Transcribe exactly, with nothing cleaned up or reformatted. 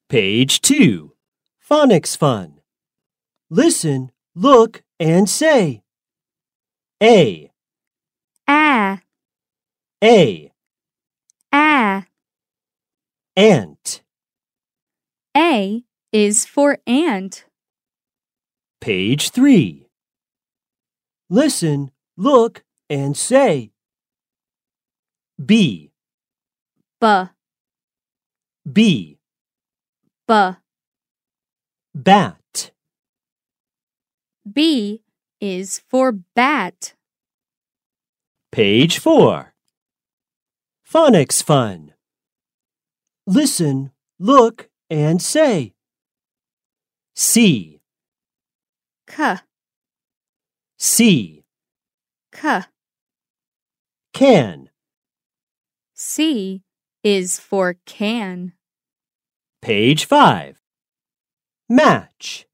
Page two. Phonics Fun. Listen, look, and say. A, A, A, A. ant. A is for ant. Page three. Listen, look, and say. B, B, B, B. bat. B is for bat. Page four. Phonics Fun. Listen, look, and say. C, K, C, K. can. C is for can. Page five. Match.